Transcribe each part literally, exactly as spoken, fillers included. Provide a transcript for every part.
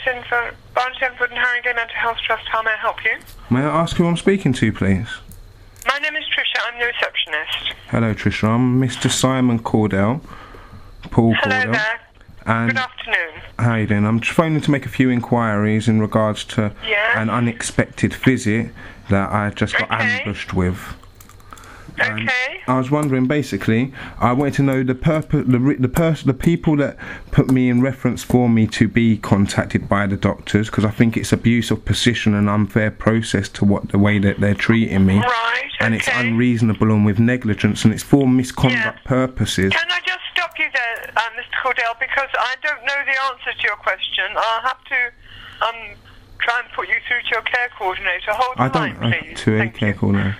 Enfield, Barnes Enfield and Haringey Mental Health Trust. How may I help you? May I ask who I'm speaking to, please? My name is Tricia. I'm the receptionist. Hello, Tricia. I'm Mister Simon Cordell. Paul Hello Cordell. there. And Good afternoon. how you doing? I'm phoning to make a few inquiries in regards to Yeah. an unexpected visit that I just got Okay. ambushed with. And Okay. I was wondering, basically, I wanted to know the purpose, the re- the person, the people that put me in reference for me to be contacted by the doctors, because I think it's abuse of position and unfair process to what the way that they're treating me, Right, and it's okay. unreasonable and with negligence, and it's for misconduct Yeah. purposes. Can I just stop you there, uh, Mister Cordell, because I don't know the answer to your question. I'll have to um try and put you through to your care coordinator. Hold the I line, don't uh, please. to a Thank care you. call now.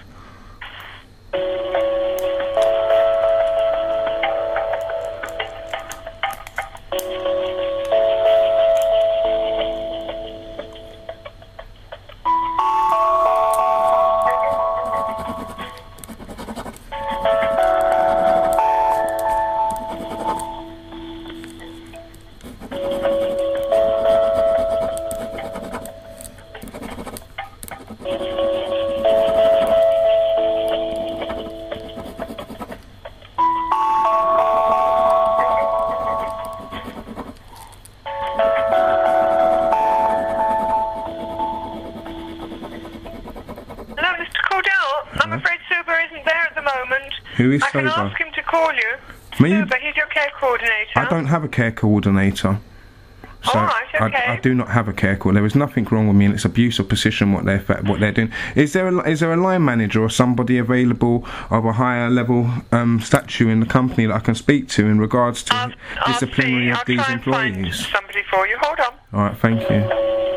Hello, Mister Cordell. I'm afraid Suba isn't there at the moment. Who is I can Suba? ask him to call you. Me? Suba, he's your care coordinator. I don't have a care coordinator. So All right, okay. I, I do not have a care call. There is nothing wrong with me, and it's abuse of position what they're what they're doing. Is there a, is there a line manager or somebody available of a higher level um, statue in the company that I can speak to in regards to I'll, I'll disciplinary see. of I'll these try and find employees? somebody for you. Hold on. All right, thank you.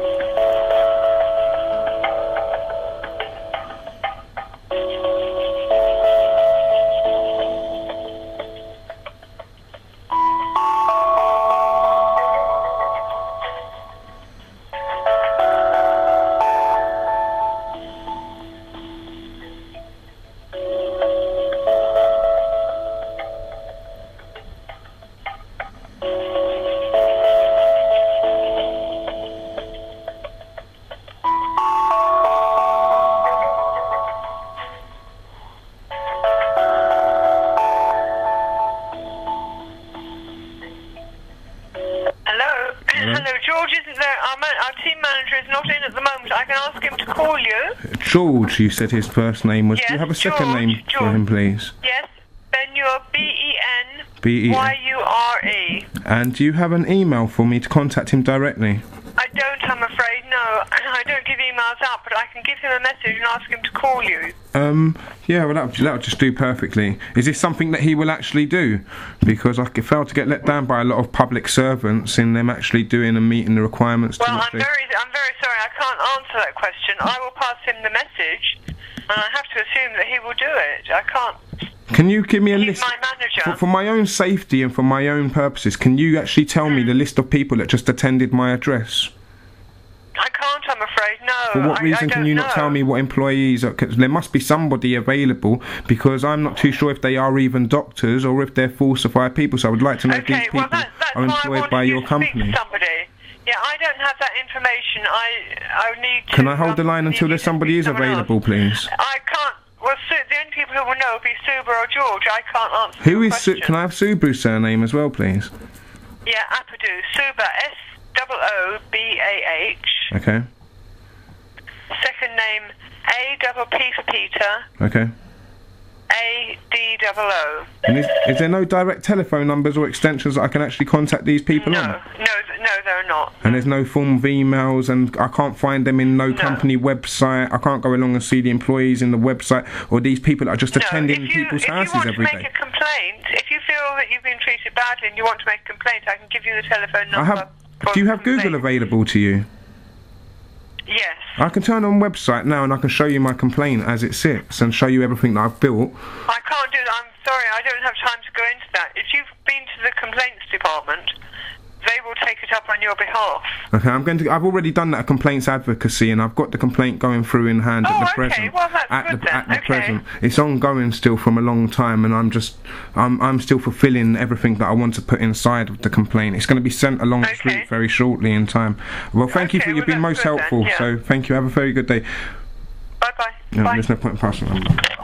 Hello? Hello, George isn't there. Our, man, our team manager is not in at the moment. I can ask him to call you. George, you said his first name was. Do you Yes, have a second George, name for George. him, please? Yes, Benure, B E N B E Y N. U R E. And do you have an email for me to contact him directly? I don't, I'm afraid, no. I don't give emails out, but I can give him a message and ask him to call you. Um, yeah, well, that that would just do perfectly. Is this something that he will actually do? Because I failed to get let down by a lot of public servants in them actually doing and meeting the requirements. Well, to I'm which they- very, I'm very sorry. I can't answer that question. I will pass him the message, and I have to assume that he will do it. I can't. Can you give me a He's list? my manager. For, for my own safety and for my own purposes, can you actually tell me the list of people that just attended my address? I can't, I'm afraid, no. For what I, reason I can don't you not know. tell me what employees are? Cause there must be somebody available, because I'm not too sure if they are even doctors or if they're falsified people. So I would like to know if Okay, these people well, that, that's are why I employed wanted by you your to speak company. to somebody. Yeah, I don't have that information. I I need to... Can I hold the um, line until need there to somebody speak is to someone available, else. please? I can't... Well, Su the only people who will know will be Suba or George. I can't answer Who your is? Su question. can I have Subaru's surname as well, please? Yeah, Apadu. Suba, S O O B A H. Okay. Second name, A double P for Peter, Okay. A D double O. And is, is there no direct telephone numbers or extensions that I can actually contact these people No, on? no, th- no, there are not. And there's no form of emails, and I can't find them in no, company website. I can't go along and see the employees in the website, or these people that are just No, attending if you, people's if houses you want every to make day. a complaint, if you feel that you've been treated badly and you want to make a complaint, I can give you the telephone I number. have. for Do you the have Google complaint. available to you? Yes. I can turn on website now and I can show you my complaint as it sits and show you everything that I've built. I can't do that. I'm sorry, I don't have time to go into that. If you've been to the complaints department, they will take it up on on your behalf. Okay, I'm going to. I've already done that complaints advocacy, and I've got the complaint going through in hand Oh, at the okay. present. Well, that's at good the, then. At the Okay. present, it's ongoing still from a long time, and I'm just, I'm, I'm still fulfilling everything that I want to put inside of the complaint. It's going to be sent along the Okay. street very shortly in time. Well, thank you Okay, for you've well, been that's most good then, helpful. yeah. So thank you. Have a very good day. Bye-bye. No, Bye. there's no point in passing on.